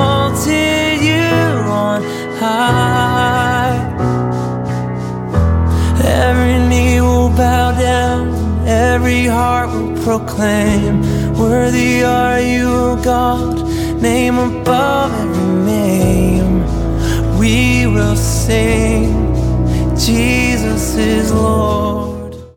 exalted you on high. Every knee will bow down, every heart will proclaim, worthy are you, O God, name above every name. We will sing, Jesus is Lord.